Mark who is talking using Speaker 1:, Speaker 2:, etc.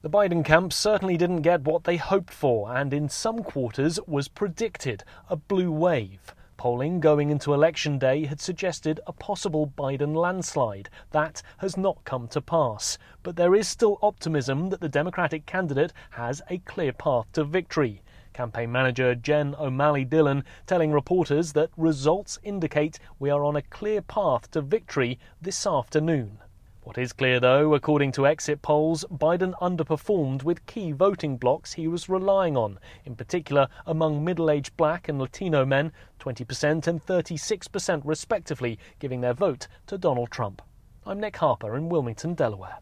Speaker 1: The Biden camp certainly didn't get what they hoped for, and in some quarters was predicted a blue wave. Polling going into Election Day had suggested a possible Biden landslide. That has not come to pass. But there is still optimism that the Democratic candidate has a clear path to victory. Campaign manager Jen O'Malley-Dillon telling reporters that results indicate we are on a clear path to victory this afternoon. What is clear, though, according to exit polls, Biden underperformed with key voting blocs he was relying on, in particular among middle-aged black and Latino men, 20% and 36% respectively, giving their vote to Donald Trump. I'm Nick Harper in Wilmington, Delaware.